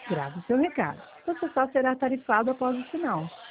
Grave seu recado. Você só será tarifado após o sinal.